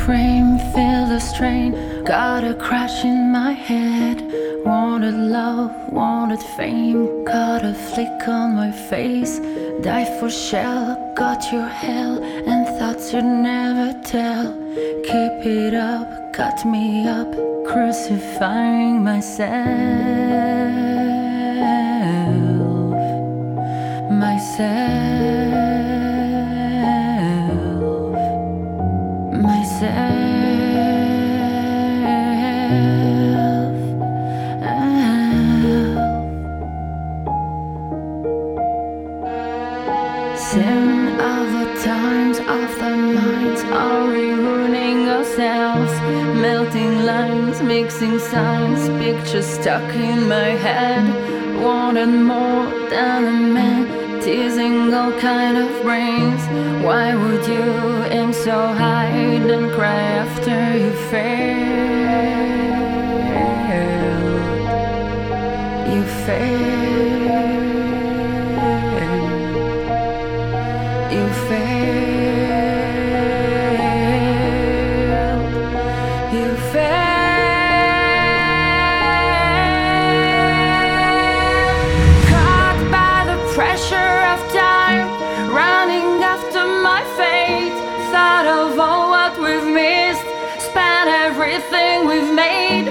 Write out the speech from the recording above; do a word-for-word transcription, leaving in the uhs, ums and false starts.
frame, feel the strain. Got a crash in my head. Wanted love, wanted fame. Got a flick on my face. Die for shell, got your hell, and thoughts you'd never tell. Keep it up, cut me up, crucifying myself. Myself. Myself. Sin of the times of the minds, are we ruining ourselves? Melting lines, mixing signs, pictures stuck in my head. Wanted more than a man, teasing all kind of brains. Why would you aim so high and cry after you failed? You failed. You failed. You failed. Caught by the pressure of time, running after my fate. Thought of all what we've missed, spent everything we've made.